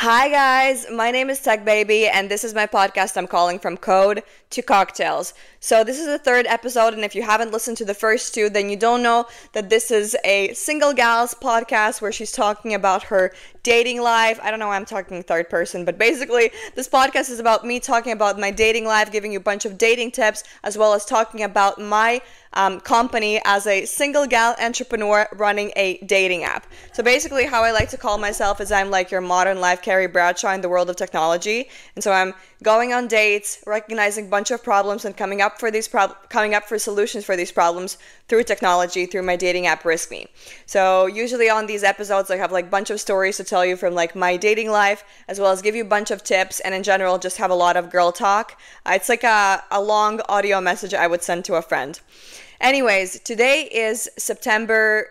Hi guys, my name is Tech Baby and this is my podcast I'm calling From Code to Cocktails. So this is the third episode, and if you haven't listened to the first two, then you don't know that this is a single gal's podcast where she's talking about her dating life. I don't know why I'm talking third person, but basically this podcast is about me talking about my dating life, giving you a bunch of dating tips, as well as talking about my company as a single gal entrepreneur running a dating app. So basically how I like to call myself is I'm like your modern life Carrie Bradshaw in the world of technology. And so I'm going on dates, recognizing a bunch of problems and coming up for solutions for these problems through technology, through my dating app RiskMe. So usually on these episodes I have like a bunch of stories to tell you from like my dating life, as well as give you a bunch of tips, and in general just have a lot of girl talk. It's like a long audio message I would send to a friend. Anyways, today is September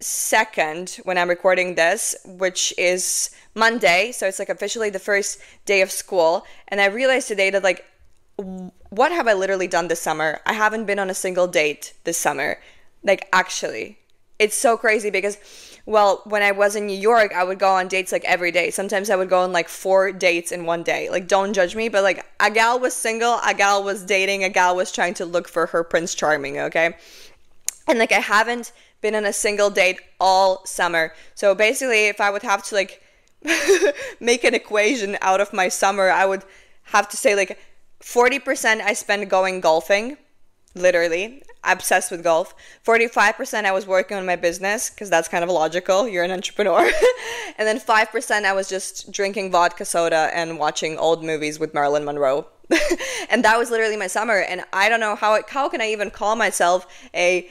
2nd when I'm recording this, which is Monday, so it's like officially the first day of school, and I realized today that like, what have I literally done this summer? I haven't been on a single date this summer. Like, actually, it's so crazy because, well, when I was in New York, I would go on dates like every day. Sometimes I would go on like 4 dates in one day. Like, don't judge me, but like a gal was single, a gal was dating, a gal was trying to look for her Prince Charming, okay? And like I haven't been on a single date all summer. So basically, if I would have to like make an equation out of my summer, I would have to say like 40% I spent going golfing, literally. Obsessed with golf. 45% I was working on my business, because that's kind of logical. You're an entrepreneur. And then 5% I was just drinking vodka soda and watching old movies with Marilyn Monroe. And that was literally my summer. And I don't know how can I even call myself a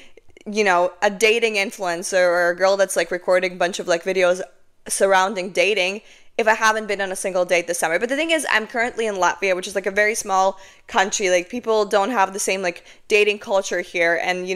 dating influencer or a girl that's like recording a bunch of like videos surrounding dating if I haven't been on a single date this summer. But the thing is, I'm currently in Latvia, which is like a very small country. Like, people don't have the same like dating culture here, and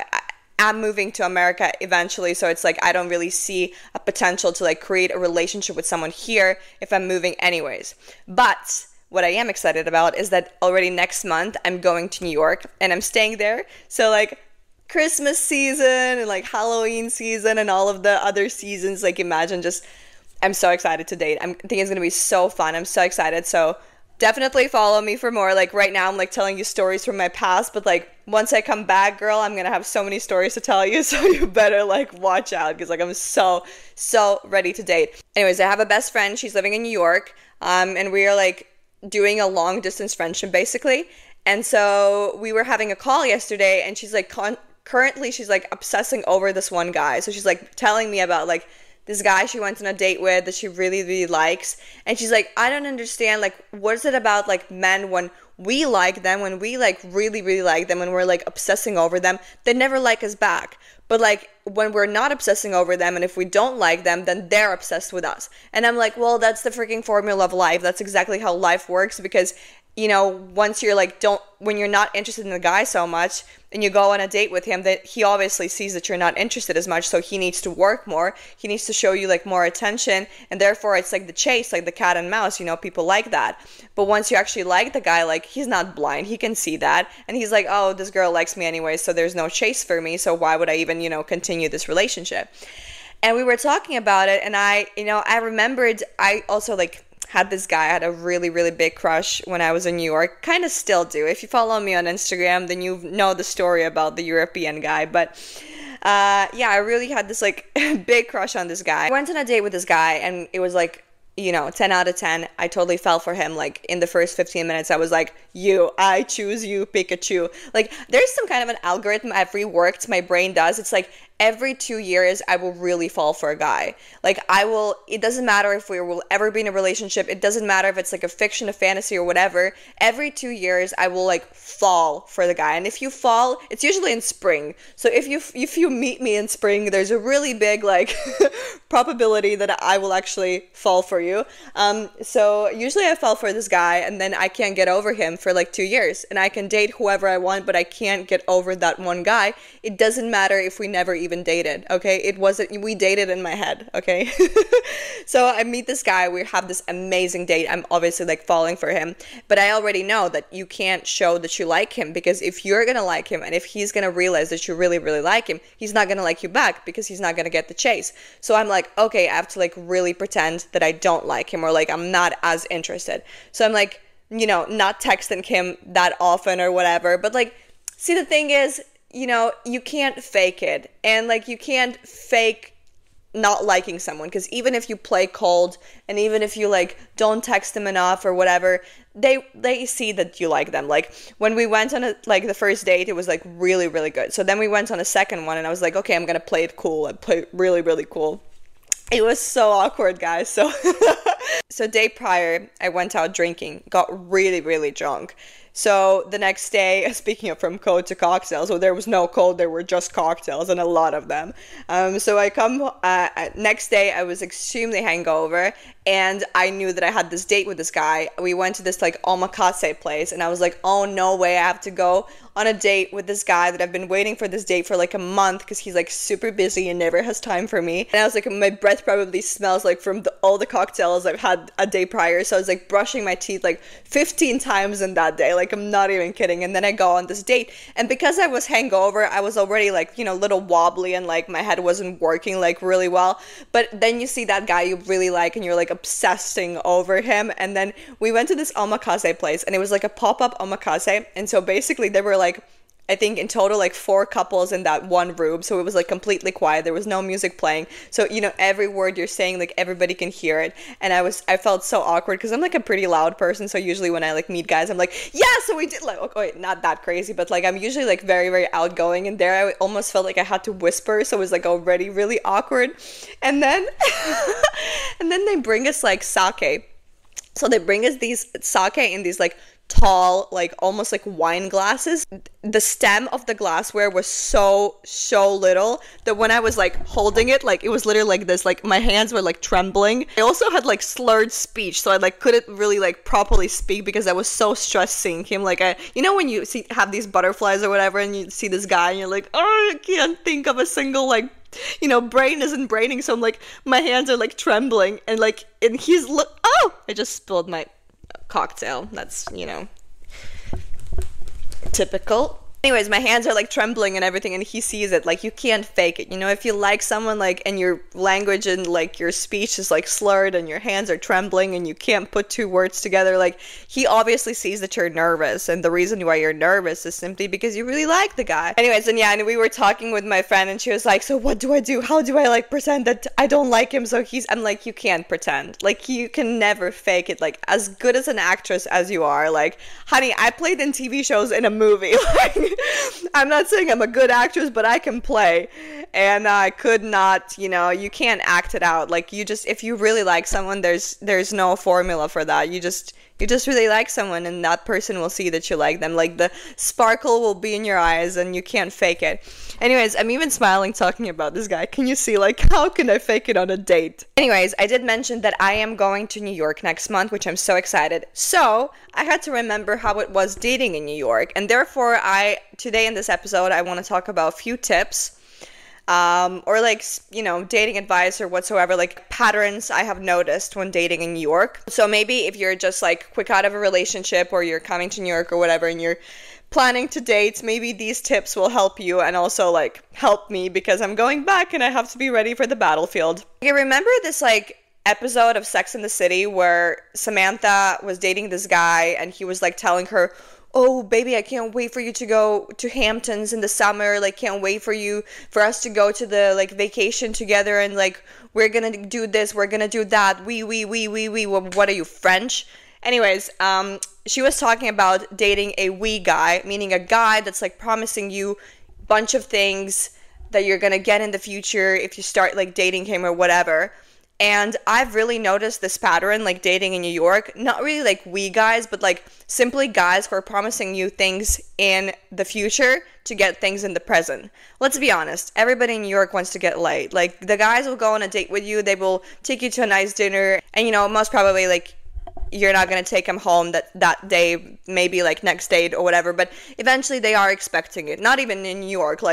I'm moving to America eventually, so it's like I don't really see a potential to like create a relationship with someone here if I'm moving anyways. But what I am excited about is that already next month I'm going to New York and I'm staying there. So like Christmas season and like Halloween season and all of the other seasons, like imagine just, I'm so excited to date. I think it's going to be so fun. I'm so excited. So definitely follow me for more. Like right now I'm like telling you stories from my past, but like once I come back, girl, I'm going to have so many stories to tell you. So you better like watch out, because like I'm so ready to date. Anyways, I have a best friend. She's living in New York. And we are like doing a long distance friendship basically. And so we were having a call yesterday, and she's like currently she's like obsessing over this one guy. So she's like telling me about like this guy she went on a date with that she really likes, and she's like, I don't understand, like, what is it about like men when we like them, when we like really like them, when we're like obsessing over them, they never like us back. But like when we're not obsessing over them, and if we don't like them, then they're obsessed with us. And I'm like, well, that's the freaking formula of life. That's exactly how life works, because once you're like, when you're not interested in the guy so much and you go on a date with him, that he obviously sees that you're not interested as much, so he needs to work more, he needs to show you like more attention, and therefore it's like the chase, like the cat and mouse, people like that. But once you actually like the guy, like, he's not blind, he can see that, and he's like, oh, this girl likes me anyway, so there's no chase for me, so why would I even continue this relationship? And we were talking about it, and I remembered I also like had this guy. I had a really big crush when I was in New York. Kind of still do. If you follow me on Instagram, then you know the story about the European guy. But I really had this like big crush on this guy. I went on a date with this guy, and it was like 10 out of 10. I totally fell for him. Like in the first 15 minutes, I was like, I choose you, Pikachu. Like there's some kind of an algorithm I've reworked. My brain does. It's like every 2 years, I will really fall for a guy. Like it doesn't matter if we will ever be in a relationship. It doesn't matter if it's like a fiction, a fantasy or whatever. Every 2 years, I will like fall for the guy. And if you fall, it's usually in spring. So if you meet me in spring, there's a really big like probability that I will actually fall for you. So usually I fall for this guy, and then I can't get over him for like 2 years. And I can date whoever I want, but I can't get over that one guy. It doesn't matter if we never even even dated, okay? It wasn't, we dated in my head, okay? So I meet this guy, we have this amazing date. I'm obviously like falling for him, but I already know that you can't show that you like him, because if you're gonna like him and if he's gonna realize that you really, really like him, he's not gonna like you back because he's not gonna get the chase. So I'm like, okay, I have to like really pretend that I don't like him, or like I'm not as interested. So I'm like, you know, not texting him that often or whatever. But like, see, the thing is, you know, you can't fake it. And like, you can't fake not liking someone, because even if you play cold and even if you like don't text them enough or whatever, they see that you like them. Like when we went on like the first date, it was like really, really good. So then we went on a second one and I was like, okay, I'm gonna play it cool and play it really, really cool. It was so awkward, guys. So day prior, I went out drinking, got really, really drunk. So the next day, speaking of from code to cocktails, well, there was no code, there were just cocktails, and a lot of them. So I come, next day, I was extremely hangover, and I knew that I had this date with this guy. We went to this like omakase place, and I was like, oh, no way, I have to go on a date with this guy that I've been waiting for this date for like a month, because he's like super busy and never has time for me. And I was like, my breath probably smells like from all the cocktails I've had a day prior. So I was like brushing my teeth like 15 times in that day. Like, I'm not even kidding. And then I go on this date, and because I was hangover, I was already like, you know, a little wobbly, and like my head wasn't working like really well. But then you see that guy you really like and you're like obsessing over him. And then we went to this omakase place, and it was like a pop-up omakase. And so basically there were like, I think in total like 4 couples in that one room. So it was like completely quiet. There was no music playing. So, you know, every word you're saying, like everybody can hear it. And I felt so awkward because I'm like a pretty loud person. So usually when I like meet guys, I'm like, yeah, so we did like, okay, not that crazy, but like I'm usually like very, very outgoing. And there I almost felt like I had to whisper. So it was like already really awkward. And then, and then they bring us like sake. So they bring us these sake in these like tall, like almost like wine glasses. The stem of the glassware was so little that when I was like holding it, like it was literally like this, like my hands were like trembling. I also had like slurred speech, so I like couldn't really like properly speak because I was so stressed seeing him. Like you know when you have these butterflies or whatever, and you see this guy and you're like, oh, I can't think of a single like, you know, brain isn't braining. So I'm like, my hands are like trembling, and like, and he's oh, I just spilled my cocktail. That's, you know, typical. Anyways, my hands are like trembling and everything, and he sees it. Like, you can't fake it, you know. If you like someone, like, and your language and like your speech is like slurred and your hands are trembling and you can't put 2 words together, like, he obviously sees that you're nervous, and the reason why you're nervous is simply because you really like the guy. Anyways, and yeah, and we were talking with my friend, and she was like, so what do I do? How do I like pretend that I don't like him? So I'm like, you can't pretend. Like, you can never fake it. Like, as good as an actress as you are, like, honey, I played in TV shows in a movie. Like, I'm not saying I'm a good actress, but I can play, and I could not, you know, you can't act it out. Like, you just, if you really like someone, there's no formula for that. You just really like someone, and that person will see that you like them. Like, the sparkle will be in your eyes, and you can't fake it. Anyways, I'm even smiling talking about this guy. Can you see, like, how can I fake it on a date? Anyways, I did mention that I am going to New York next month, which I'm so excited. So I had to remember how it was dating in New York, and therefore today in this episode, I want to talk about a few tips, or like, you know, dating advice or whatsoever, like patterns I have noticed when dating in New York. So maybe if you're just like quick out of a relationship, or you're coming to New York or whatever, and you're planning to date, maybe these tips will help you and also like help me, because I'm going back and I have to be ready for the battlefield. You remember this like episode of Sex and the City where Samantha was dating this guy and he was like telling her, oh baby, I can't wait for you to go to Hamptons in the summer, like can't wait for us to go to the like vacation together, and like we're gonna do this, we're gonna do that, we what are you, French? Anyways, she was talking about dating a we guy, meaning a guy that's like promising you a bunch of things that you're gonna get in the future if you start like dating him or whatever. And I've really noticed this pattern, like dating in New York, not really like we guys, but like simply guys who are promising you things in the future to get things in the present. Let's be honest, everybody in New York wants to get laid. Like, the guys will go on a date with you, they will take you to a nice dinner, and you know, most probably like you're not going to take them home that day, maybe like next date or whatever, but eventually they are expecting it. Not even in New York, like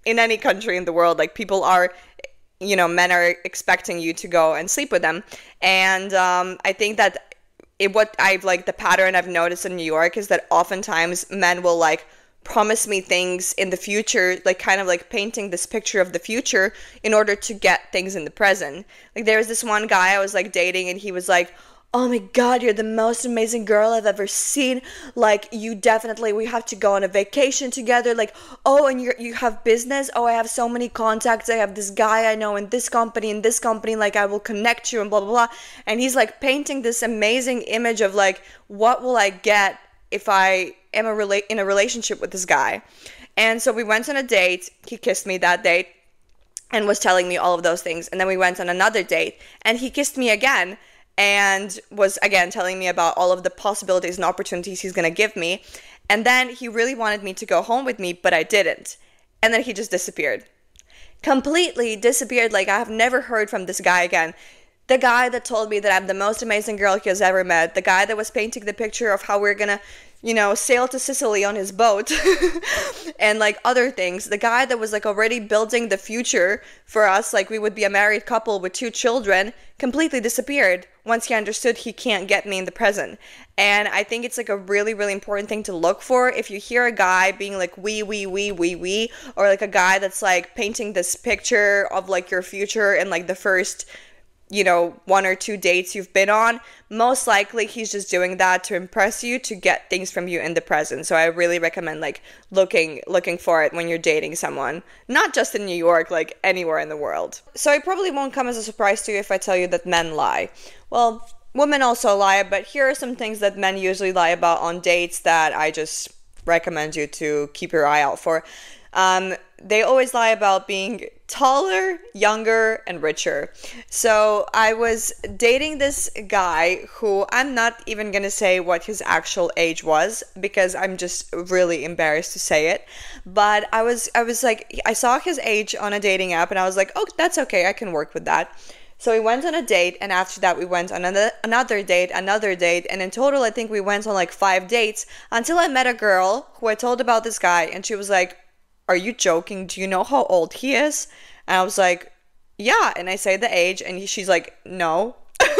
in any country in the world, like people are, men are expecting you to go and sleep with them. And I think that the pattern I've noticed in New York is that oftentimes men will like promise me things in the future, like kind of like painting this picture of the future in order to get things in the present. Like there was this one guy I was like dating, and he was like, oh my God, you're the most amazing girl I've ever seen. Like, we have to go on a vacation together. Like, oh, and you have business. Oh, I have so many contacts. I have this guy I know in this company, like I will connect you and blah, blah, blah. And he's like painting this amazing image of like, what will I get if I am in a relationship with this guy? And so we went on a date. He kissed me that date and was telling me all of those things. And then we went on another date and he kissed me again and was again telling me about all of the possibilities and opportunities he's going to give me. And then he really wanted me to go home with me, but I didn't. And then he just disappeared. Completely disappeared. Like, I have never heard from this guy again. The guy that told me that I'm the most amazing girl he has ever met. The guy that was painting the picture of how we're gonna, sail to Sicily on his boat and like other things. The guy that was like already building the future for us, like we would be a married couple with 2 children, completely disappeared once he understood he can't get me in the present. And I think it's like a really, really important thing to look for. If you hear a guy being like we, or like a guy that's like painting this picture of like your future in like the first 1 or 2 dates you've been on, most likely he's just doing that to impress you, to get things from you in the present. So I really recommend like looking for it when you're dating someone, not just in New York, like anywhere in the world. So it probably won't come as a surprise to you if I tell you that men lie. Well, women also lie, but here are some things that men usually lie about on dates that I just recommend you to keep your eye out for. They always lie about being taller, younger, and richer. So I was dating this guy who I'm not even gonna say what his actual age was because I'm just really embarrassed to say it. But I was like, I saw his age on a dating app and I was like, oh, that's okay, I can work with that. So we went on a date, and after that we went on another date, and in total I think we went on like 5 dates until I met a girl who I told about this guy, and she was like, are you joking? Do you know how old he is? And I was like, yeah. And I say the age, and she's like, no.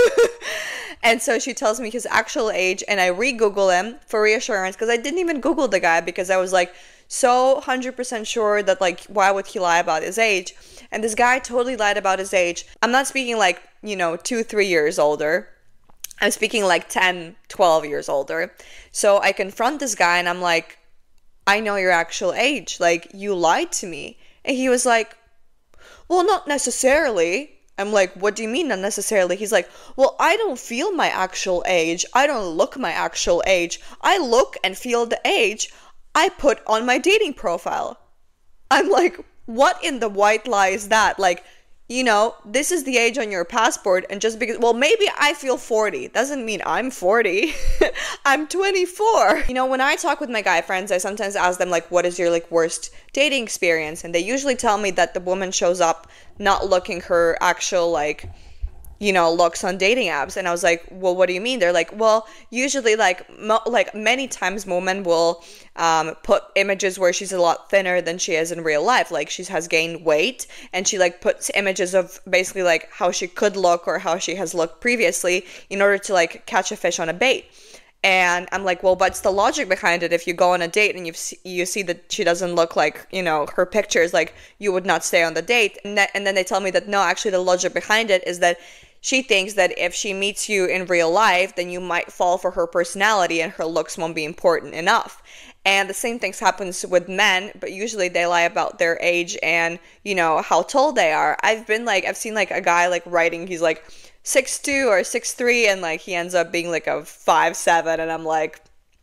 And so she tells me his actual age, and I re-Google him for reassurance because I didn't even Google the guy because I was like so 100% sure that like, why would he lie about his age? And this guy totally lied about his age. I'm not speaking like, 2-3 years older. I'm speaking like 10-12 years older. So I confront this guy and I'm like, I know your actual age. Like, you lied to me. And he was like, well, not necessarily. I'm like, what do you mean not necessarily? He's like, well, I don't feel my actual age. I don't look my actual age. I look and feel the age I put on my dating profile. I'm like, what in the white lie is that? Like, this is the age on your passport, and just because, well, maybe I feel 40 doesn't mean I'm 40. I'm 24. When I talk with my guy friends, I sometimes ask them like, what is your like worst dating experience? And they usually tell me that the woman shows up not looking her actual like, looks on dating apps. And I was like, well, what do you mean? They're like, well, usually like many times women will put images where she's a lot thinner than she is in real life. Like she has gained weight, and she like puts images of basically like how she could look or how she has looked previously in order to like catch a fish on a bait. And I'm like, well, what's the logic behind it? If you go on a date and you see that she doesn't look like, her pictures, like you would not stay on the date. And then they tell me that no, actually the logic behind it is that she thinks that if she meets you in real life, then you might fall for her personality and her looks won't be important enough. And the same thing happens with men, but usually they lie about their age and, how tall they are. I've seen like a guy like writing, he's like 6'2" or 6'3", and like he ends up being like a 5'7", and I'm like,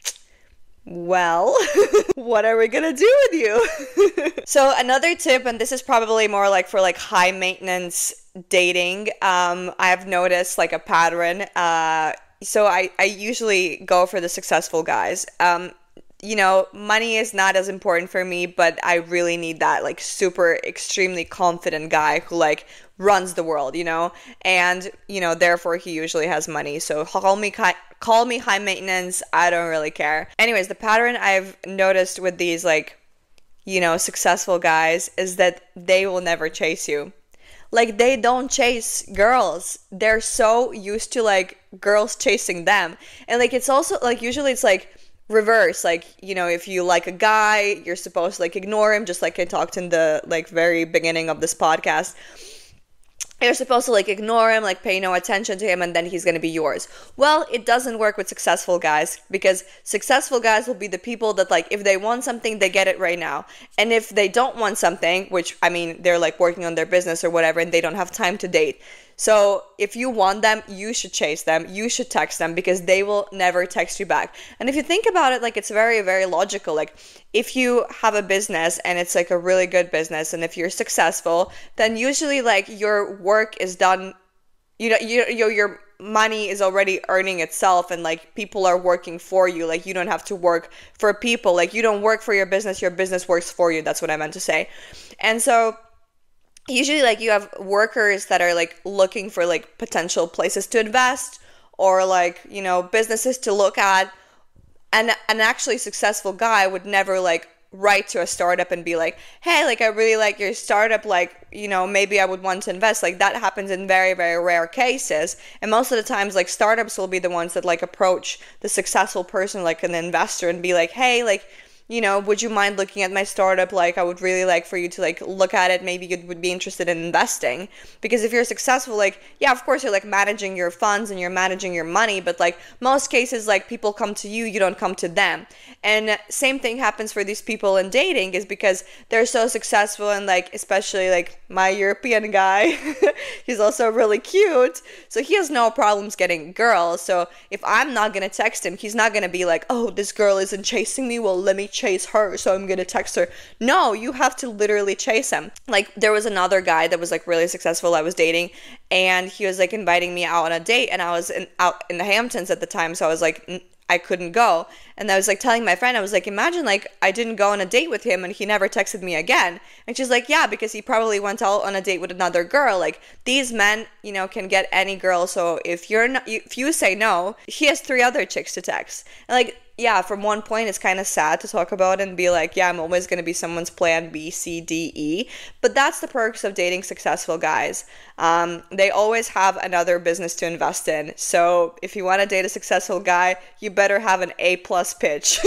well, what are we gonna do with you? So another tip, and this is probably more like for like high maintenance dating, I've noticed like a pattern. So I usually go for the successful guys. Money is not as important for me, but I really need that like super extremely confident guy who like runs the world, and therefore he usually has money. So call me high maintenance, I don't really care. Anyways, the pattern I've noticed with these like successful guys is that they will never chase you. Like, they don't chase girls. They're so used to, like, girls chasing them. And, like, it's also, like, usually it's, like, reverse. Like, if you like a guy, you're supposed to, like, ignore him, just like I talked in the, like, very beginning of this podcast. You're supposed to, like, ignore him, like, pay no attention to him, and then he's gonna be yours. Well, it doesn't work with successful guys, because successful guys will be the people that, like, if they want something, they get it right now. And if they don't want something, which, I mean, they're, like, working on their business or whatever, and they don't have time to date. So if you want them, you should chase them, you should text them, because they will never text you back. And if you think about it, like, it's very, very logical. Like, if you have a business and it's like a really good business, and if you're successful, then usually, like, your work is done, your money is already earning itself, and, like, people are working for you. Like, you don't have to work for people. Like, you don't work for your business works for you. That's what I meant to say. And so usually, like, you have workers that are, like, looking for, like, potential places to invest, or, like, businesses to look at. And an actually successful guy would never, like, write to a startup and be like, hey, like, I really like your startup, like, maybe I would want to invest. Like, that happens in very, very rare cases. And most of the times, like, startups will be the ones that, like, approach the successful person, like an investor, and be like, hey, like, would you mind looking at my startup? Like, I would really like for you to, like, look at it. Maybe you would be interested in investing. Because if you're successful, like, yeah, of course, you're, like, managing your funds and you're managing your money. But, like, most cases, like, people come to you, you don't come to them. And same thing happens for these people in dating, is because they're so successful, and, like, especially, like, my European guy, he's also really cute. So he has no problems getting girls. So if I'm not going to text him, he's not going to be like, oh, this girl isn't chasing me. Well, let me chase her, so I'm gonna text her. No, you have to literally chase him. Like, there was another guy that was, like, really successful I was dating, and he was, like, inviting me out on a date, and I was out in the Hamptons at the time, so I was like, I couldn't go. And I was, like, telling my friend, I was like, imagine, like, I didn't go on a date with him and he never texted me again. And she's like, yeah, because he probably went out on a date with another girl. Like, these men, can get any girl. So if you say no, he has 3 other chicks to text. And, like, yeah, from one point, it's kind of sad to talk about and be like, yeah, I'm always going to be someone's plan B, C, D, E. But that's the perks of dating successful guys. They always have another business to invest in. So if you want to date a successful guy, you better have an A+ pitch.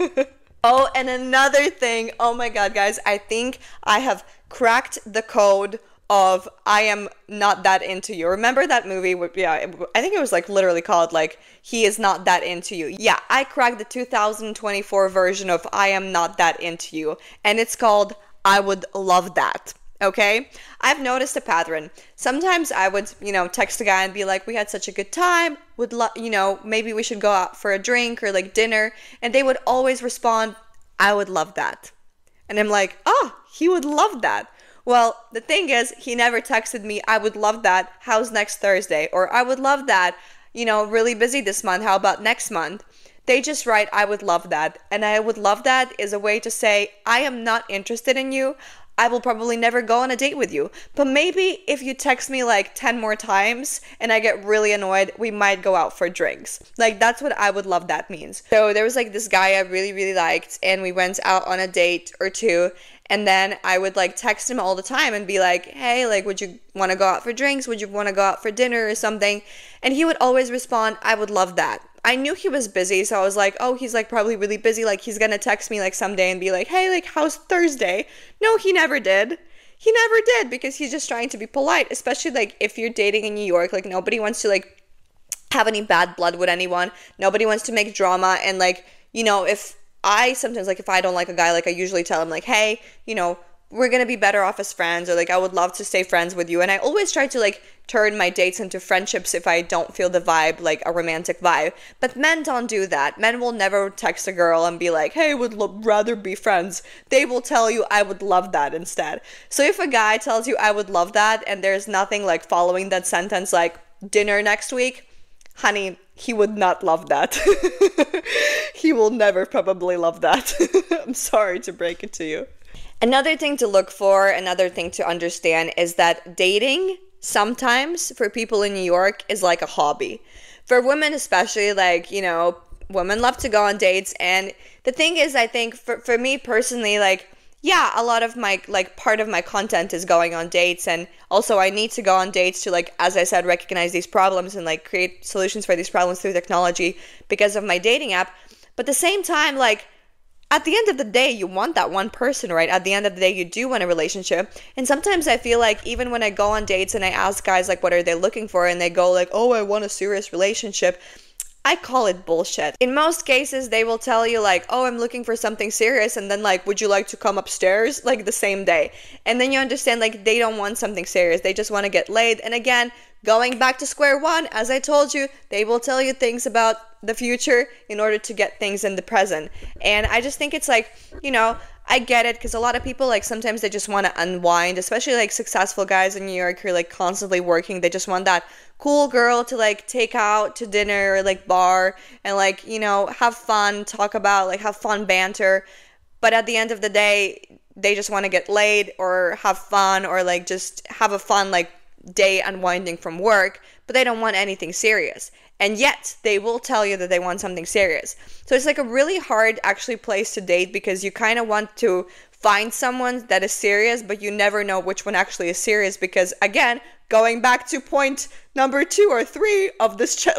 Oh, and another thing. Oh my God, guys, I think I have cracked the code of I am not that into you. Remember that movie? I think it was, like, literally called, like, He Is Not That Into You. Yeah, I cracked the 2024 version of I Am Not That Into You, and it's called I Would Love That. Okay? I've noticed a pattern. Sometimes I would, text a guy and be like, we had such a good time, maybe we should go out for a drink or, like, dinner, and they would always respond, I would love that. And I'm like, he would love that. Well, the thing is, he never texted me, I would love that, how's next Thursday? Or I would love that, really busy this month, how about next month? They just write, I would love that. And I would love that is a way to say, I am not interested in you. I will probably never go on a date with you. But maybe if you text me, like, 10 more times and I get really annoyed, we might go out for drinks. Like, that's what I would love that means. So there was, like, this guy I really, really liked, and we went out on a date or two. And then I would, like, text him all the time and be like, hey, like, would you want to go out for drinks? Would you want to go out for dinner or something? And he would always respond, I would love that. I knew he was busy, so I was like, oh, he's, like, probably really busy. Like, he's going to text me, like, someday and be like, hey, like, how's Thursday? No, he never did. He never did, because he's just trying to be polite, especially, like, if you're dating in New York. Like, nobody wants to, like, have any bad blood with anyone. Nobody wants to make drama. And, like, if I don't like a guy, like, I usually tell him, like, hey, we're gonna be better off as friends, or, like, I would love to stay friends with you. And I always try to, like, turn my dates into friendships if I don't feel the vibe, like a romantic vibe. But men don't do that. Men will never text a girl and be like, hey, would rather be friends. They will tell you, I would love that instead. So if a guy tells you, I would love that, and there's nothing, like, following that sentence, like, dinner next week, honey, he would not love that. He will never probably love that. I'm sorry to break it to you. Another thing to look for, another thing to understand is that dating sometimes for people in New York is like a hobby. For women especially, like, women love to go on dates. And the thing is, I think for me personally, like, yeah, a lot of my, like, part of my content is going on dates, and also I need to go on dates to, like, as I said, recognize these problems and, like, create solutions for these problems through technology because of my dating app. But at the same time, like, at the end of the day, you want that one person, right? At the end of the day, you do want a relationship. And sometimes I feel like even when I go on dates and I ask guys, like, what are they looking for? And they go, like, oh, I want a serious relationship. I call it bullshit. In most cases, they will tell you, like, oh, I'm looking for something serious, and then, like, would you like to come upstairs, like, the same day? And then you understand, like, they don't want something serious. They just want to get laid. And again, going back to square one, as I told you, they will tell you things about the future in order to get things in the present. And I just think it's like, I get it, because a lot of people, like, sometimes they just want to unwind, especially like successful guys in New York who are like constantly working. They just want that cool girl to like take out to dinner or like bar and like, have fun, talk about, like, have fun banter. But at the end of the day, they just want to get laid or have fun or like just have a fun like day unwinding from work, but they don't want anything serious. And yet they will tell you that they want something serious. So it's like a really hard actually place to date, because you kind of want to find someone that is serious, but you never know which one actually is serious, because again, going back to point number 2 or 3 of this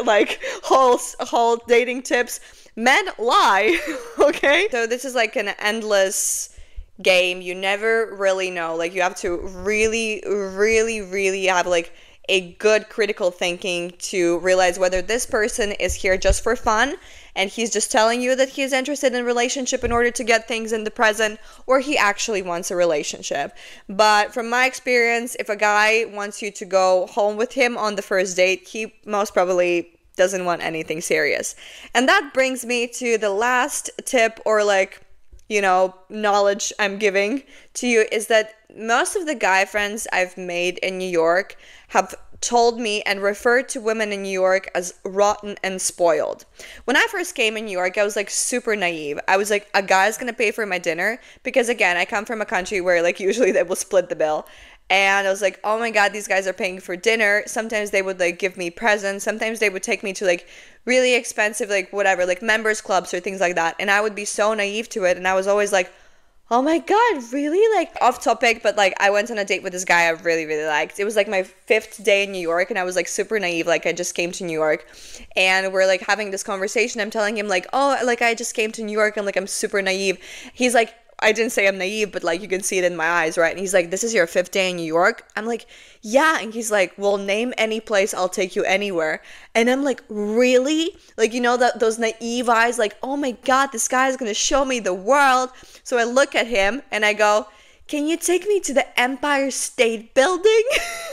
whole dating tips, men lie. Okay, so this is like an endless game. You never really know. Like, you have to really, really, really have like a good critical thinking to realize whether this person is here just for fun and he's just telling you that he's interested in a relationship in order to get things in the present, or he actually wants a relationship. But from my experience, if a guy wants you to go home with him on the first date, he most probably doesn't want anything serious. And that brings me to the last tip, or like, knowledge I'm giving to you, is that most of the guy friends I've made in New York have told me and referred to women in New York as rotten and spoiled. When I first came in New York, I was like super naive. I was like, a guy's gonna pay for my dinner, because again, I come from a country where like usually they will split the bill. And I was like, oh my God, these guys are paying for dinner. Sometimes they would like give me presents. Sometimes they would take me to like really expensive, like whatever, like members clubs or things like that. And I would be so naive to it. And I was always like, oh my God, really? Like, off topic, but like I went on a date with this guy I really, really liked. It was like my 5th day in New York, and I was like super naive. Like, I just came to New York, and we're like having this conversation. I'm telling him like, oh, like I just came to New York and like I'm super naive. He's like, I didn't say I'm naive, but like you can see it in my eyes, right? And he's like, this is your 5th day in New York? I'm like, yeah. And he's like, well, name any place, I'll take you anywhere. And I'm like, really? Like, those naive eyes, like, oh my God, this guy is gonna show me the world. So I look at him and I go, can you take me to the Empire State Building?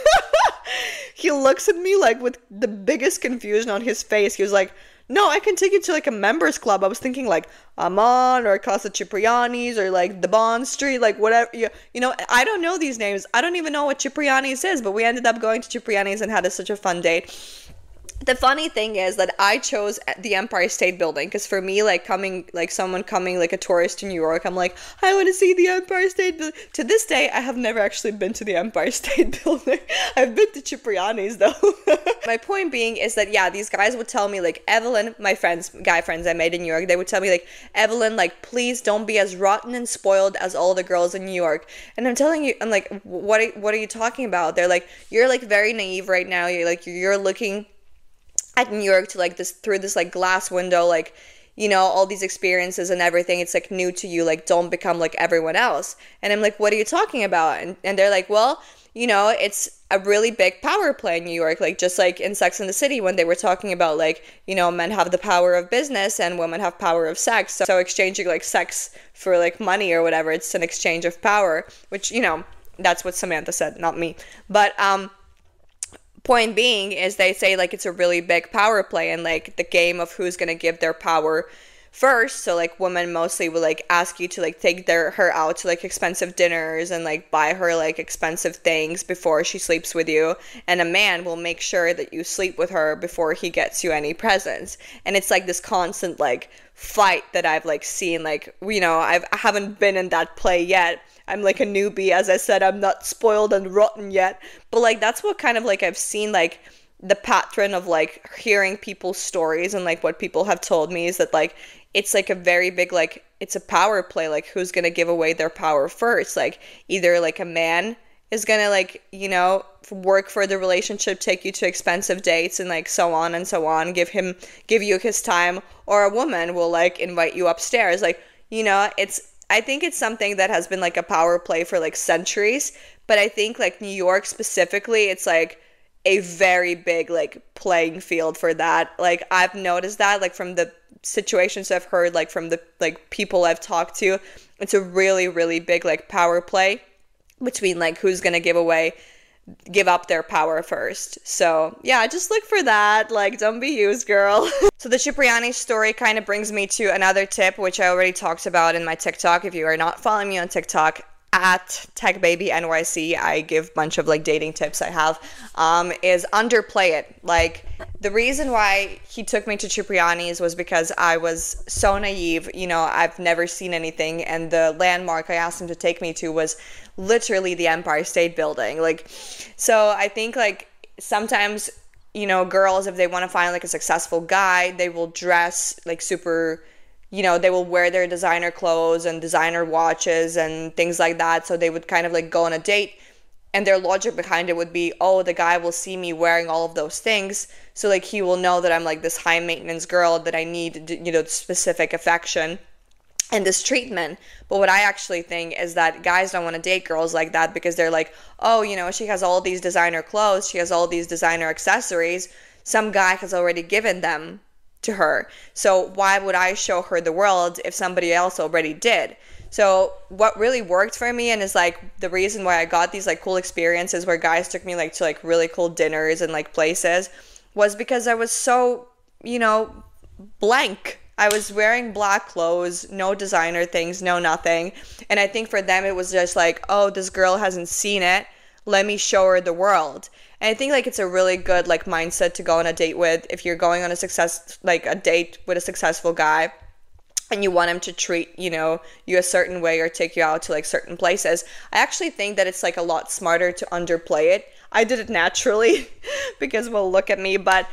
He looks at me like with the biggest confusion on his face. He was like, no, I can take you to like a members club. I was thinking like Amon or Casa Cipriani's or like the Bond Street, like whatever. I don't know these names. I don't even know what Cipriani's is, but we ended up going to Cipriani's and had such a fun date. The funny thing is that I chose the Empire State Building because for me, like someone coming like a tourist to New York, I'm like, I want to see the Empire State Building. To this day, I have never actually been to the Empire State Building. I've been to Cipriani's though. My point being is that, yeah, these guys would tell me like, Evelyn, my guy friends I made in New York, they would tell me like, Evelyn, like, please don't be as rotten and spoiled as all the girls in New York. And I'm telling you, I'm like, what are you talking about? They're like, you're like very naive right now. You're looking at New York to like this through this like glass window, like, all these experiences and everything, it's like new to you, like don't become like everyone else. And I'm like, what are you talking about? And they're like, well, it's a really big power play in New York, like just like in Sex and the City when they were talking about like, men have the power of business and women have power of sex. So exchanging like sex for like money or whatever, it's an exchange of power, which, that's what Samantha said, not me. But point being is they say like it's a really big power play and like the game of who's gonna give their power first. So like women mostly will like ask you to like take her out to like expensive dinners and like buy her like expensive things before she sleeps with you, and a man will make sure that you sleep with her before he gets you any presents. And it's like this constant like fight that I've like seen, like, I haven't been in that play yet. I'm like a newbie, as I said, I'm not spoiled and rotten yet, but like that's what kind of like I've seen like the pattern of like hearing people's stories and like what people have told me is that like it's like a very big like it's a power play, like who's gonna give away their power first. Like either like a man is gonna like, you know, work for the relationship, take you to expensive dates and like so on and so on, give you his time, or a woman will like invite you upstairs. Like, you know, I think it's something that has been like a power play for like centuries, but I think like New York specifically, it's like a very big like playing field for that. Like I've noticed that like from the situations I've heard, like from the like people I've talked to, it's a really, really big like power play between like who's gonna give up their power first. So yeah, just look for that. Like, don't be used, girl. So the Cipriani story kind of brings me to another tip, which I already talked about in my TikTok. If you are not following me on TikTok, at TechBabyNYC, I give a bunch of like dating tips I have, is underplay it. Like the reason why he took me to Cipriani's was because I was so naive. You know, I've never seen anything, and the landmark I asked him to take me to was literally the Empire State Building. Like, so I think like sometimes, you know, girls, if they want to find like a successful guy, they will dress like super, you know, they will wear their designer clothes and designer watches and things like that. So they would kind of like go on a date, and their logic behind it would be, oh, the guy will see me wearing all of those things, so like he will know that I'm like this high maintenance girl, that I need, you know, specific affection and this treatment. But what I actually think is that guys don't want to date girls like that, because they're like, oh, you know, she has all these designer clothes, she has all these designer accessories, some guy has already given them to her, so why would I show her the world if somebody else already did? So what really worked for me, and is like the reason why I got these like cool experiences where guys took me like to like really cool dinners and like places, was because I was so, you know, blank. I was wearing black clothes, no designer things, no nothing. And I think for them it was just like, oh, this girl hasn't seen it, let me show her the world. And I think like it's a really good like mindset to go on a date with, if you're going on a date with a successful guy and you want him to treat, you know, you a certain way or take you out to like certain places. I actually think that it's like a lot smarter to underplay it. I did it naturally because, well, look at me, but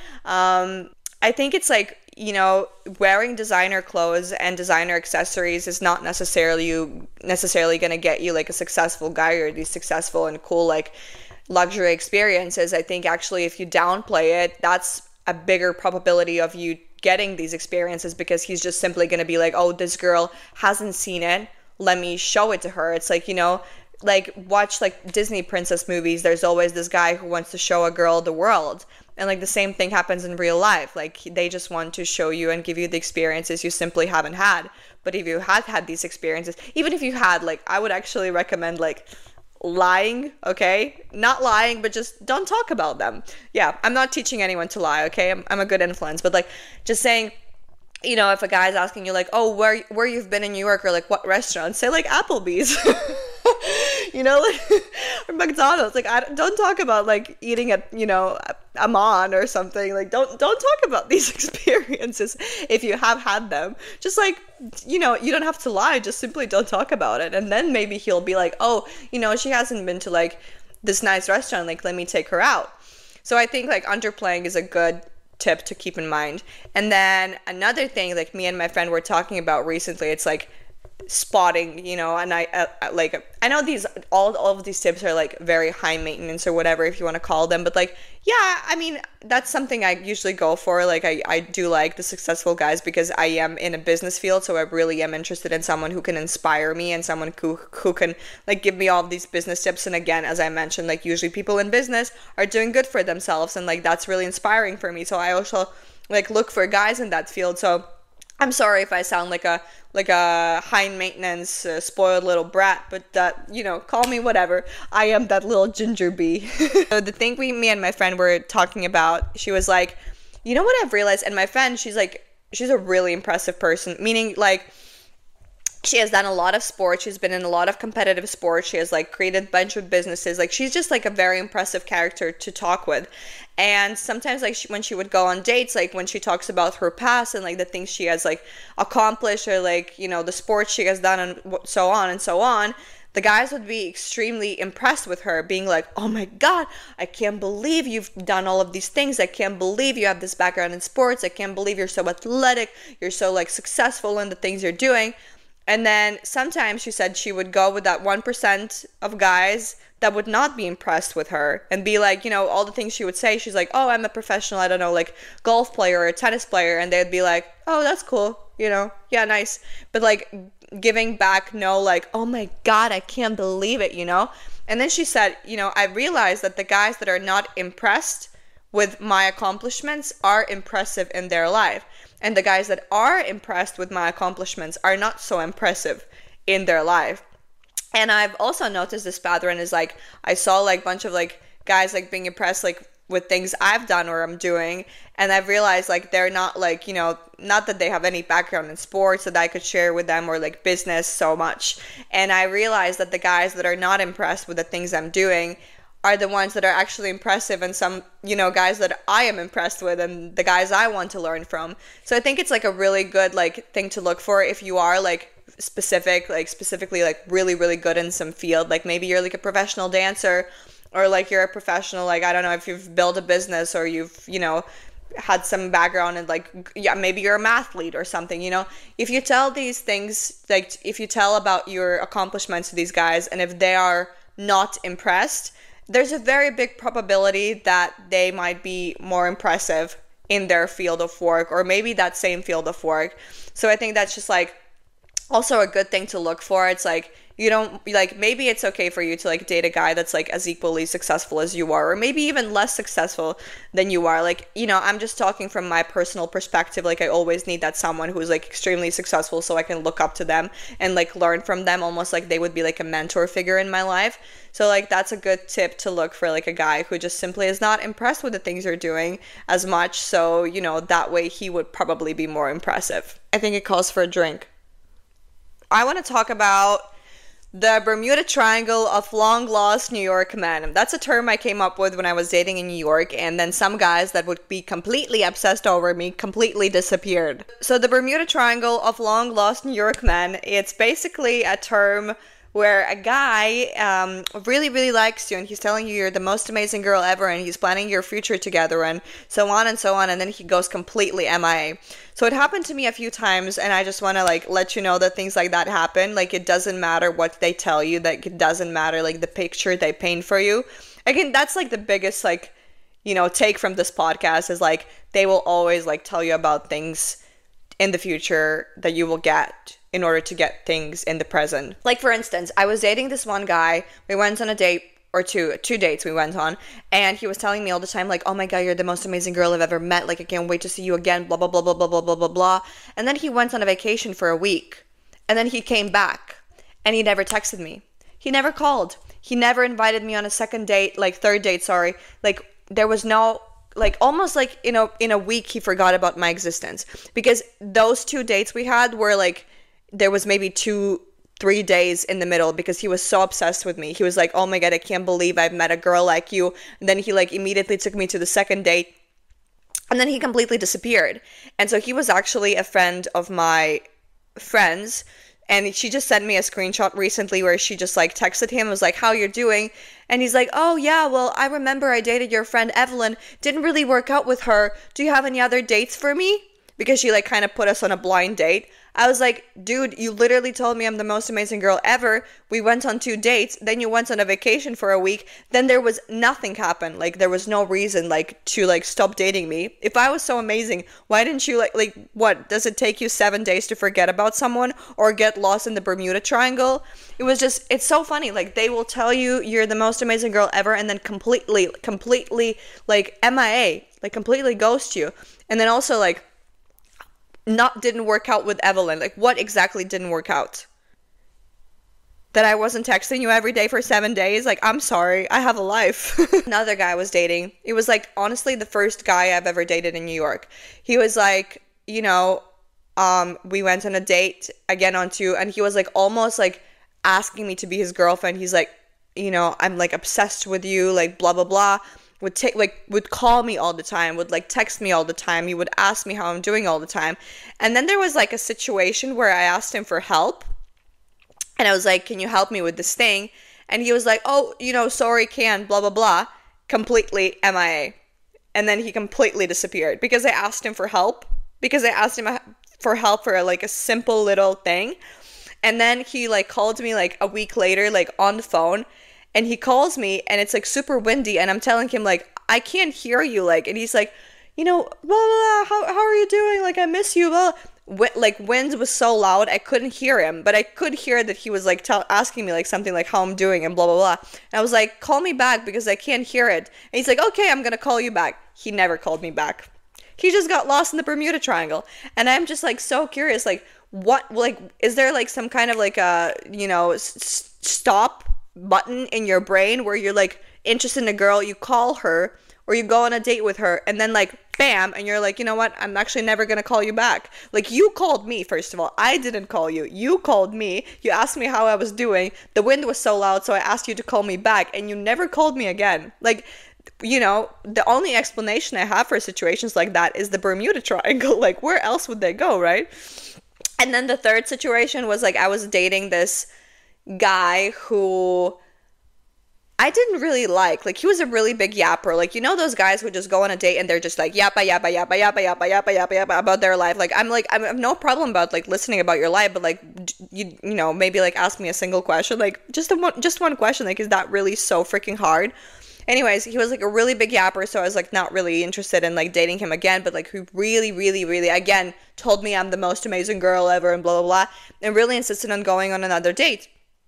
I think it's like, you know, wearing designer clothes and designer accessories is not necessarily going to get you like a successful guy or these successful and cool like luxury experiences. I think actually if you downplay it, that's a bigger probability of you getting these experiences, because he's just simply going to be like, oh, this girl hasn't seen it, let me show it to her. It's like, you know, like watch like Disney princess movies, there's always this guy who wants to show a girl the world. And like the same thing happens in real life. Like they just want to show you and give you the experiences you simply haven't had. But if you had these experiences, even if you had, like, I would actually recommend like lying, okay? Not lying, but just don't talk about them. Yeah, I'm not teaching anyone to lie, okay? I'm a good influence, but like just saying, you know, if a guy's asking you like, oh, where you've been in New York, or like what restaurant, say like Applebee's. You know, like, or McDonald's. Like, don't talk about like eating at, you know, Amman or something. Like, don't talk about these experiences if you have had them. Just like, you know, you don't have to lie. Just simply don't talk about it. And then maybe he'll be like, oh, you know, she hasn't been to like this nice restaurant. Like, let me take her out. So I think like underplaying is a good tip to keep in mind. And then another thing, like me and my friend were talking about recently, it's like spotting, you know, and I know these all of these tips are like very high maintenance or whatever, if you want to call them, but like, yeah, I mean, that's something I usually go for. Like I do like the successful guys because I am in a business field, so I really am interested in someone who can inspire me and someone who can like give me all of these business tips. And again, as I mentioned, like usually people in business are doing good for themselves, and like that's really inspiring for me. So I also like look for guys in that field. So I'm sorry if I sound like a high maintenance spoiled little brat, but that, you know, call me whatever. I am that little ginger bee. So the thing me and my friend were talking about, she was like, you know what I've realized? And my friend, she's a really impressive person, meaning like she has done a lot of sports. She's been in a lot of competitive sports. She has like created a bunch of businesses. Like she's just like a very impressive character to talk with. And sometimes like when she would go on dates, like when she talks about her past and like the things she has like accomplished, or like, you know, the sports she has done and so on and so on, the guys would be extremely impressed with her, being like, oh my God, I can't believe you've done all of these things. I can't believe you have this background in sports. I can't believe you're so athletic. You're so like successful in the things you're doing. And then sometimes she said she would go with that 1% of guys that would not be impressed with her and be like, all the things she would say. She's like, oh, I'm a professional, I don't know, like golf player or a tennis player. And they'd be like, oh, that's cool. Yeah, nice. But like giving back no, like, oh my God, I can't believe it, And then she said, I realized that the guys that are not impressed with my accomplishments are impressive in their life. And the guys that are impressed with my accomplishments are not so impressive in their life. And I've also noticed this pattern is like, I saw like a bunch of like guys like being impressed like with things I've done or I'm doing. And I've realized like they're not like, not that they have any background in sports that I could share with them or like business so much. And I realized that the guys that are not impressed with the things I'm doing are the ones that are actually impressive, and some, guys that I am impressed with and the guys I want to learn from. So I think it's like a really good like thing to look for if you are like specifically like really, really good in some field. Like maybe you're like a professional dancer, or like you're a professional, like, I don't know, if you've built a business or you've, had some background in like, maybe you're a mathlete or something, If you tell these things, like if you tell about your accomplishments to these guys, and if they are not impressed, there's a very big probability that they might be more impressive in their field of work, or maybe that same field of work. So I think that's just like also a good thing to look for. It's like, you don't like, maybe it's okay for you to like date a guy that's like as equally successful as you are, or maybe even less successful than you are. Like, I'm just talking from my personal perspective. Like, I always need that someone who's like extremely successful so I can look up to them and like learn from them, almost like they would be like a mentor figure in my life. So like that's a good tip to look for, like a guy who just simply is not impressed with the things you're doing as much. So, that way he would probably be more impressive. I think it calls for a drink. I want to talk about the Bermuda Triangle of long-lost New York men. That's a term I came up with when I was dating in New York, and then some guys that would be completely obsessed over me completely disappeared. So the Bermuda Triangle of long-lost New York men, it's basically a term where a guy really, really likes you, and he's telling you you're the most amazing girl ever, and he's planning your future together, and so on, and then he goes completely MIA. So it happened to me a few times, and I just want to like let you know that things like that happen. Like, it doesn't matter what they tell you, like it doesn't matter like the picture they paint for you. Again, that's like the biggest like, take from this podcast is like they will always like tell you about things in the future that you will get in order to get things in the present. Like, for instance, I was dating this one guy. We went on a date, or two dates we went on, and he was telling me all the time, like, oh my God, you're the most amazing girl I've ever met. Like, I can't wait to see you again, blah, blah, blah, blah, blah, blah, blah, blah, blah. And then he went on a vacation for a week, and then he came back, and he never texted me. He never called. He never invited me on a second date, like third date, sorry. Like, there was no, like, almost like in a week he forgot about my existence, because those 2 dates we had were like, there was maybe 2-3 days in the middle, because he was so obsessed with me. He was like, oh my God, I can't believe I've met a girl like you. And then he like immediately took me to the second date, and then he completely disappeared. And so he was actually a friend of my friend's, and she just sent me a screenshot recently where she just like texted him, was like, how you're doing? And he's like, oh yeah, well, I remember I dated your friend Evelyn, didn't really work out with her. Do you have any other dates for me? Because she like kind of put us on a blind date. I was like, dude, you literally told me I'm the most amazing girl ever. We went on 2 dates. Then you went on a vacation for a week. Then there was nothing happen. Like, there was no reason like to like stop dating me. If I was so amazing, why didn't you like what? Does it take you 7 days to forget about someone or get lost in the Bermuda Triangle? It was just, it's so funny. Like, they will tell you you're the most amazing girl ever, and then completely like MIA, like completely ghost you. And then also like, didn't work out with Evelyn. Like, what exactly didn't work out? That I wasn't texting you every day for 7 days? Like, I'm sorry, I have a life. Another guy I was dating, it was like honestly the first guy I've ever dated in New York. He was like, we went on a date again on 2, and he was like almost like asking me to be his girlfriend. He's like, I'm like obsessed with you, like blah blah blah. Would call me all the time, would like text me all the time. He would ask me how I'm doing all the time. And then there was like a situation where I asked him for help, And I was like, can you help me with this thing? And he was like, oh, sorry, can't, blah, blah, blah. Completely MIA. And then he completely disappeared because I asked him for help. Because I asked him for help for like a simple little thing. And then he like called me like a week later, like on the phone. And he calls me and it's like super windy. And I'm telling him like, I can't hear you. Like, and he's like, blah, blah, blah, how are you doing? Like, I miss you. Blah. Like wind was so loud I couldn't hear him, but I could hear that he was like asking me like something like how I'm doing and blah blah blah. And I was like, call me back because I can't hear it. And he's like, okay, I'm gonna call you back. He never called me back. He just got lost in the Bermuda Triangle. And I'm just like so curious, like what, like is there like some kind of like a stop button in your brain where you're like interested in a girl, you call her or you go on a date with her, and then like bam, and you're like, you know what, I'm actually never gonna call you back. Like, you called me, first of all. I didn't call you. You called me. You asked me how I was doing. The wind was so loud, so I asked you to call me back, and you never called me again. Like, the only explanation I have for situations like that is the Bermuda Triangle. Like, where else would they go, right? And then the third situation was like, I was dating this guy who I didn't really like. Like, he was a really big yapper. Like, those guys who just go on a date and they're just like yappa, yappa, yappa, yappa, yappa, yappa, yappa, yappa about their life. Like, I have no problem about like listening about your life, but like, maybe like ask me a single question. Like, just one question. Like, is that really so freaking hard? Anyways, he was like a really big yapper, so I was like not really interested in like dating him again, but like he really, really, really, again, told me I'm the most amazing girl ever and blah, blah, blah, and really insisted on going on another date.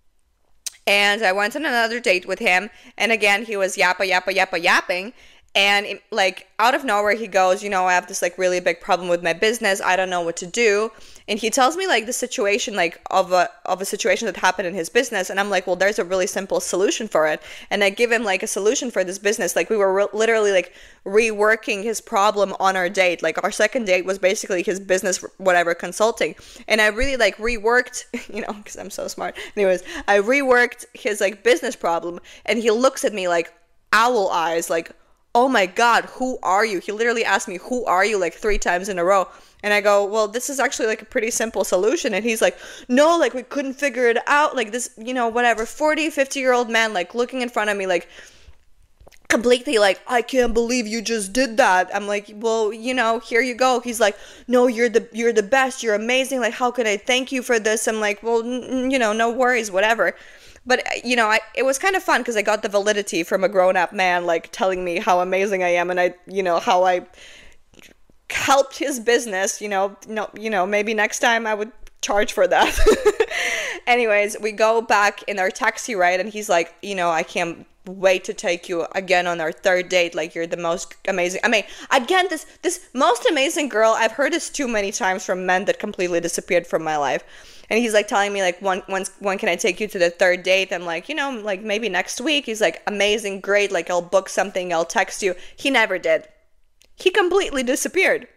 And I went on another date with him, and again, he was yappa, yappa, yappa, yapping, and like out of nowhere, he goes, I have this like really big problem with my business. I don't know what to do. And he tells me like the situation, like of a situation that happened in his business. And I'm like, well, there's a really simple solution for it. And I give him like a solution for this business. Like, we were literally like reworking his problem on our date. Like, our second date was basically his business, whatever, consulting. And I really like reworked, because I'm so smart. Anyways, I reworked his like business problem. And he looks at me like owl eyes, like, oh my God, who are you? He literally asked me, who are you, like 3 times in a row. And I go, well, this is actually like a pretty simple solution. And he's like, no, like we couldn't figure it out. Like this, whatever, 40, 50-year-old man, like looking in front of me, like completely like, I can't believe you just did that. I'm like, well, here you go. He's like, no, you're the best. You're amazing. Like, how can I thank you for this? I'm like, well, no worries, whatever. But, it was kind of fun because I got the validity from a grown-up man, like, telling me how amazing I am, and how I helped his business, maybe next time I would charge for that. Anyways, we go back in our taxi ride, and he's like, I can't wait to take you again on our third date. Like, you're the most amazing. I mean, again, this most amazing girl, I've heard this too many times from men that completely disappeared from my life. And he's like telling me like, when can I take you to the third date? I'm like, like maybe next week. He's like, amazing, great. Like, I'll book something, I'll text you. He never did. He completely disappeared.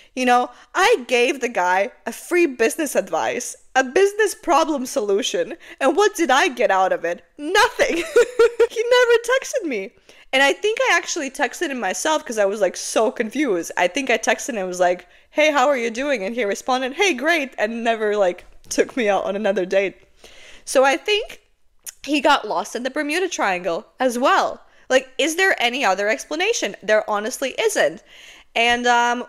I gave the guy a free business advice, a business problem solution. And what did I get out of it? Nothing. He never texted me. And I think I actually texted him myself because I was like so confused. I think I texted him and was like, hey, how are you doing? And he responded, hey, great. And never like took me out on another date. So I think he got lost in the Bermuda Triangle as well. Like, is there any other explanation? There honestly isn't. And,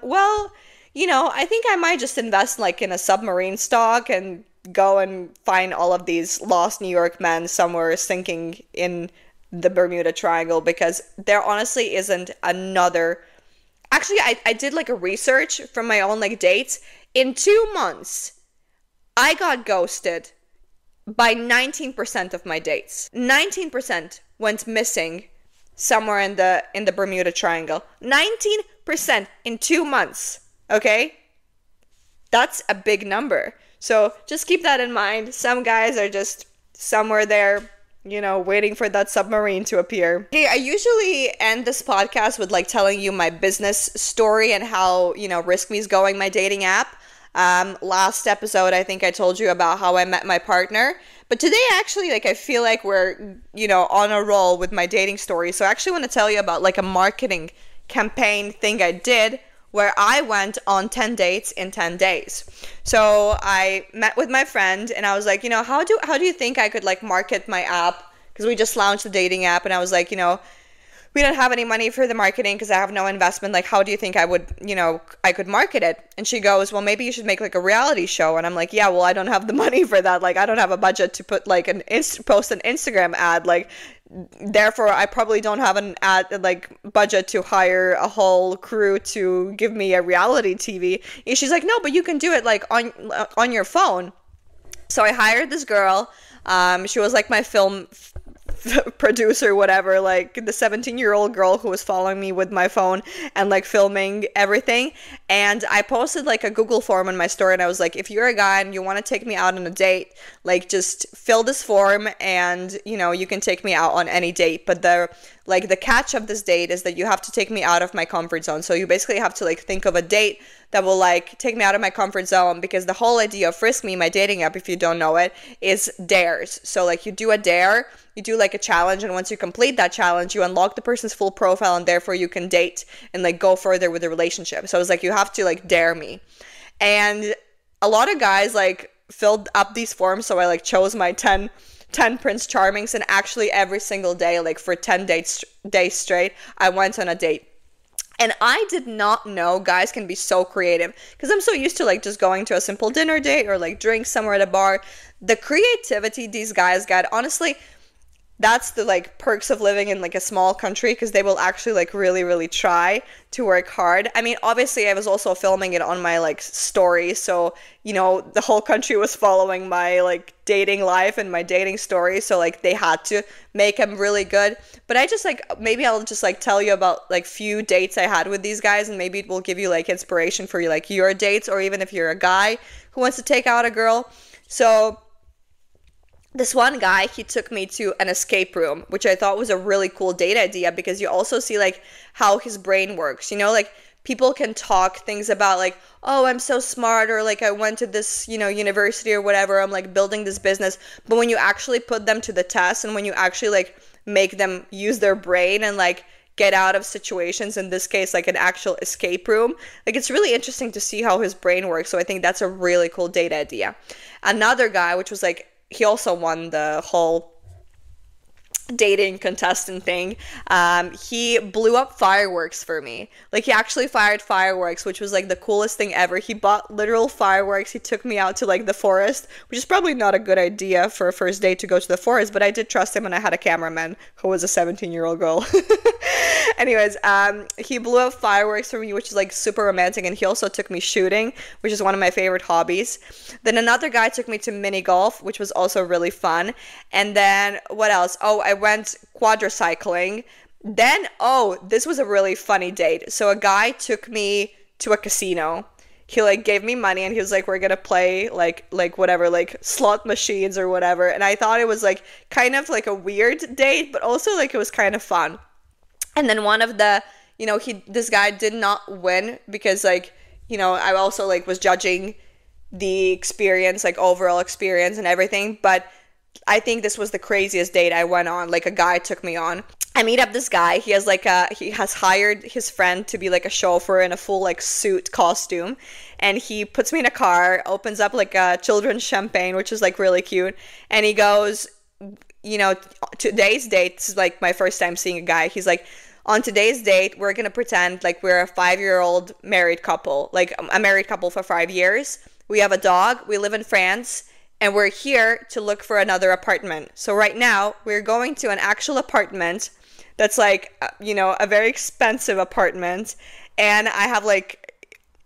I think I might just invest like in a submarine stock and go and find all of these lost New York men somewhere sinking in the Bermuda Triangle, because there honestly isn't another. Actually, I did like a research from my own like dates. In 2 months, I got ghosted by 19% of my dates. 19% went missing somewhere in the Bermuda Triangle. 19% in 2 months. Okay? That's a big number. So just keep that in mind. Some guys are just somewhere there, waiting for that submarine to appear. Hey, I usually end this podcast with like telling you my business story and how, RiskMe's going, my dating app. Last episode, I think I told you about how I met my partner. But today, actually, like, I feel like we're, on a roll with my dating story. So I actually want to tell you about like a marketing campaign thing I did where I went on 10 dates in 10 days. So I met with my friend and I was like, how do you think I could like market my app? Because we just launched the dating app and I was like, we don't have any money for the marketing because I have no investment. Like, how do you think I would, I could market it? And she goes, well, maybe you should make like a reality show. And I'm like, yeah, well, I don't have the money for that. Like, I don't have a budget to put like post an Instagram ad. Like, therefore, I probably don't have an ad like budget to hire a whole crew to give me a reality TV. And she's like, no, but you can do it like on your phone. So I hired this girl. She was like my film producer, whatever, like the 17-year-old girl who was following me with my phone and like filming everything. And I posted like a Google form on my story and I was like, if you're a guy and you want to take me out on a date, like just fill this form and you can take me out on any date. But the catch of this date is that you have to take me out of my comfort zone. So you basically have to like think of a date that will like take me out of my comfort zone, because the whole idea of Frisk Me, my dating app, if you don't know it, is dares. So like you do a dare, you do like a challenge, and once you complete that challenge, you unlock the person's full profile and therefore you can date and like go further with the relationship. So it's like you have to like dare me. And a lot of guys like filled up these forms, so I like chose my 10 Prince Charmings, and actually every single day, like for 10 days straight, I went on a date. And I did not know guys can be so creative, because I'm so used to like just going to a simple dinner date or like drink somewhere at a bar. The creativity these guys got, honestly, that's the like perks of living in like a small country, because they will actually like really, really try to work hard. I mean, obviously I was also filming it on my like story, so the whole country was following my like dating life and my dating story, so like they had to make them really good. But I just like, maybe I'll just like tell you about like few dates I had with these guys, and maybe it will give you like inspiration for like your dates, or even if you're a guy who wants to take out a girl. So this one guy, he took me to an escape room, which I thought was a really cool date idea, because you also see like how his brain works. Like people can talk things about like, oh, I'm so smart, or like I went to this, university or whatever, I'm like building this business. But when you actually put them to the test, and when you actually like make them use their brain and like get out of situations, in this case like an actual escape room, like it's really interesting to see how his brain works. So I think that's a really cool date idea. Another guy, which was like, he also won the whole dating contestant thing. He blew up fireworks for me. Like he actually fired fireworks, which was like the coolest thing ever. He bought literal fireworks. He took me out to like the forest, which is probably not a good idea for a first date to go to the forest, but I did trust him, and I had a cameraman who was a 17-year-old girl. Anyways, he blew up fireworks for me, which is like super romantic, and he also took me shooting, which is one of my favorite hobbies. Then another guy took me to mini golf, which was also really fun. And then what else? Oh, I went quadricycling. Then, this was a really funny date. So a guy took me to a casino. He like gave me money, and he was like, we're gonna play like whatever, like slot machines or whatever. And I thought it was like kind of like a weird date, but also like it was kind of fun. And then one of the, this guy did not win, because like, I also like was judging the experience, like overall experience and everything. But I think this was the craziest date I went on. Like a guy took me on. I meet up this guy. He has hired his friend to be like a chauffeur in a full like suit costume. And he puts me in a car, opens up like a children's champagne, which is like really cute. And he goes, today's date, this is like my first time seeing a guy. He's like, on today's date, we're going to pretend like we're a 5-year-old married couple, like a married couple for 5 years. We have a dog. We live in France, and we're here to look for another apartment. So right now we're going to an actual apartment that's like, a very expensive apartment. And I have like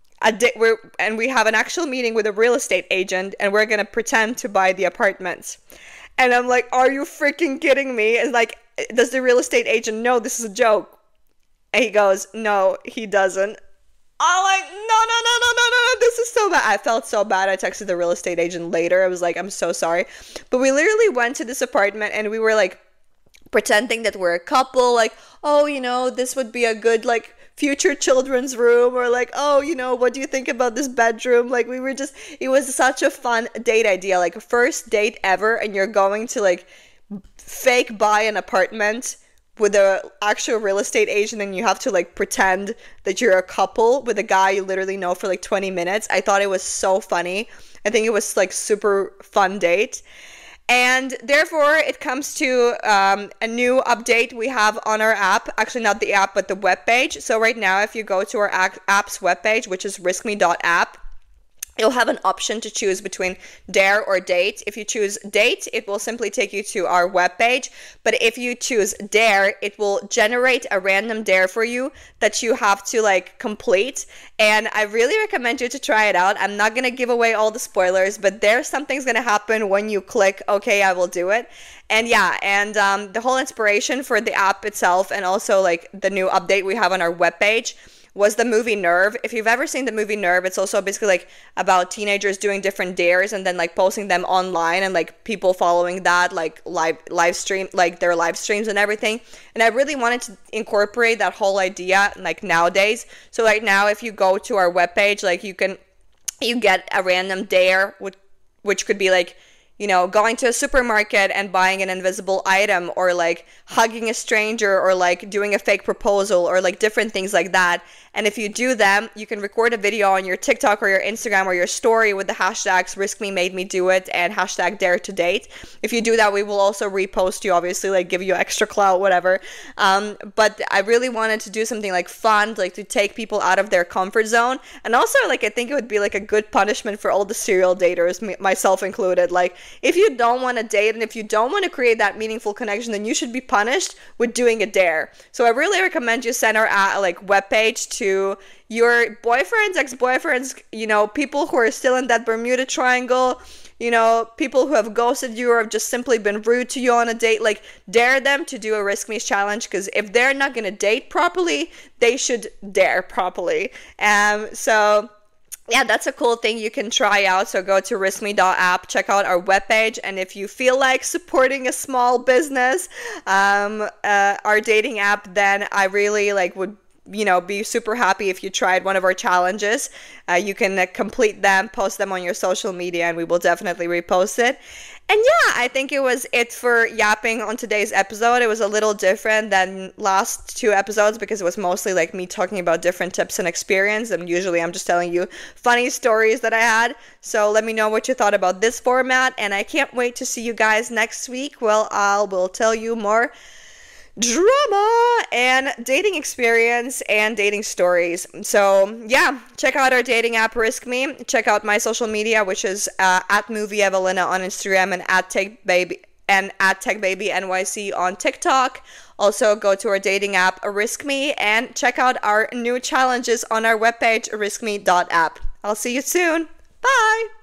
we have an actual meeting with a real estate agent, and we're going to pretend to buy the apartment. And I'm like, are you freaking kidding me? And like, does the real estate agent know this is a joke? And he goes, no, he doesn't. I'm like, no, this is so bad. I felt so bad. I texted the real estate agent later. I was like, I'm so sorry. But we literally went to this apartment, and we were like pretending that we're a couple, like, oh, this would be a good like future children's room, or like, oh, what do you think about this bedroom? Like it was such a fun date idea, like first date ever, and you're going to like fake buy an apartment with a actual real estate agent and you have to like pretend that you're a couple with a guy you literally know for like 20 minutes. I thought it was so funny. I think it was like super fun date. And therefore, it comes to a new update we have on our app. Actually, not the app, but the webpage. So right now, if you go to our app's webpage, which is riskme.app, you'll have an option to choose between dare or date. If you choose date, it will simply take you to our webpage. But if you choose dare, it will generate a random dare for you that you have to like complete. And I really recommend you to try it out. I'm not going to give away all the spoilers, but there's something's going to happen when you click, okay, I will do it. And yeah, and the whole inspiration for the app itself and also like the new update we have on our webpage was the movie Nerve. If you've ever seen the movie Nerve, it's also basically like about teenagers doing different dares and then like posting them online and like people following that, like live stream, like their live streams and everything. And I really wanted to incorporate that whole idea like nowadays. So right now, if you go to our webpage, like you get a random dare, which could be like, you know, going to a supermarket and buying an invisible item, or like hugging a stranger, or like doing a fake proposal, or like different things like that. And if you do them, you can record a video on your TikTok or your Instagram or your story with the hashtags #RiskMeMadeMeDoIt and #DareToDate. If you do that, we will also repost you, obviously, like give you extra clout, whatever. But I really wanted to do something like fun, like to take people out of their comfort zone. And also, like, I think it would be like a good punishment for all the serial daters, myself included. Like, if you don't want to date and if you don't want to create that meaningful connection, then you should be punished with doing a dare. So I really recommend you send our like webpage to your boyfriends, ex-boyfriends, you know, people who are still in that Bermuda Triangle, you know, people who have ghosted you or have just simply been rude to you on a date. Like, dare them to do a Risk Me challenge, because if they're not going to date properly, they should dare properly. So yeah, that's a cool thing you can try out. So go to riskme.app, check out our webpage, and if you feel like supporting a small business, our dating app, then I really would, you know, be super happy if you tried one of our challenges. You can complete them, post them on your social media, and we will definitely repost it. And yeah, I think it was it for yapping on today's episode. It was a little different than last two episodes because it was mostly like me talking about different tips and experience. And usually I'm just telling you funny stories that I had. So let me know what you thought about this format. And I can't wait to see you guys next week. Well, I will tell you more drama and dating experience and dating stories. So yeah, check out our dating app Risk Me. Check out my social media, which is at Movie Evelina on Instagram and at TechBabyNYC on TikTok. Also go to our dating app Risk Me and check out our new challenges on our webpage riskme.app. I'll see you soon. Bye.